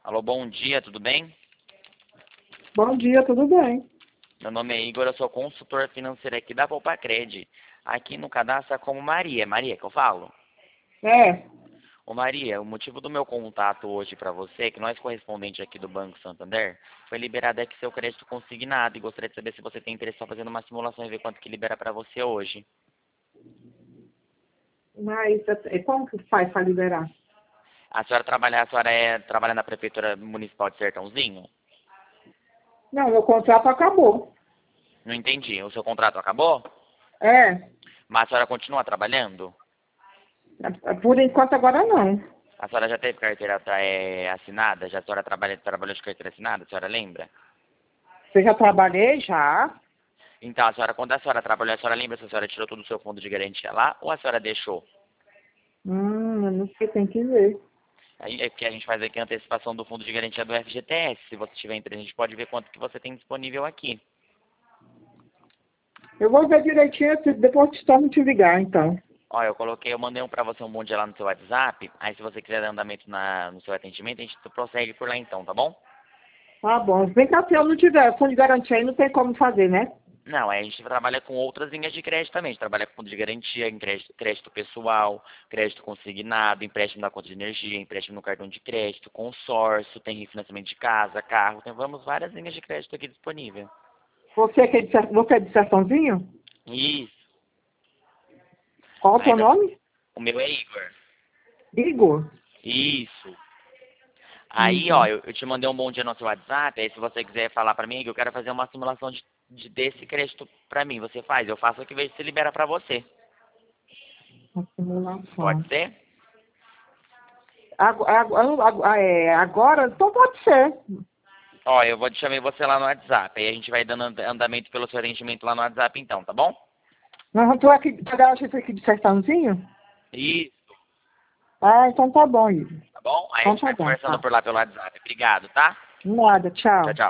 Alô, bom dia, tudo bem? Bom dia, tudo bem? Meu nome é Igor, eu sou consultor financeiro aqui da Poupa-Cred. Aqui no cadastro é como Maria. Maria que eu falo? É, Ô Maria, o motivo do meu contato hoje para você, que nós correspondente aqui do Banco Santander, foi liberado aqui seu crédito consignado e gostaria de saber se você tem interesse em fazendo uma simulação e ver quanto que libera para você hoje. mas como que faz para liberar? A senhora trabalha na Prefeitura Municipal de Sertãozinho? Não, meu contrato acabou. Não entendi. O seu contrato acabou? É, Mas a senhora continua trabalhando? por enquanto agora não. A senhora já teve carteira assinada? Já a senhora trabalhou de carteira assinada? A senhora lembra? Eu já trabalhei, já. Então, quando a senhora trabalhou, a senhora lembra se a senhora tirou todo o seu fundo de garantia lá ou a senhora deixou? Eu não sei, tem que ver. Aí é que a gente faz aqui a antecipação do fundo de garantia do FGTS. Se você tiver interesse, a gente pode ver quanto que você tem disponível aqui. Eu vou ver direitinho, depois te ligar, então. Ó, eu mandei pra você um monte lá no seu WhatsApp. Aí se você quiser dar andamento no seu atendimento, a gente prossegue por lá então, tá bom? Tá bom. Vem cá, se eu não tiver fundo de garantia aí, não tem como fazer, né? Não, aí a gente trabalha com outras linhas de crédito também. A gente trabalha com fundo de garantia, em crédito pessoal, crédito consignado, empréstimo da conta de energia, empréstimo no cartão de crédito, consórcio, tem refinanciamento de casa, carro. Temos várias linhas de crédito aqui disponíveis. Você é de Sertãozinho? Isso. Qual o teu Ainda, nome? o meu é Igor. Igor. Isso. Aí, ó, Uhum. eu te mandei um bom dia no seu WhatsApp, aí se você quiser falar pra mim, que eu quero fazer uma simulação desse crédito pra mim, você faz, eu faço aqui, vejo se libera pra você. Pode Simulação. ser? Agora, então pode ser. Ó, eu vou te chamar você lá no WhatsApp, aí a gente vai dando andamento pelo seu atendimento lá no WhatsApp então, tá bom? Tu é aqui, tu é da agência aqui de Sertãozinho? Isso, Ah, então tá bom, Igor. tá bom? Aí a Então gente tá vai bom, conversando tá. por lá pelo WhatsApp. Obrigado, tá? Nada, Tchau, tchau. tchau.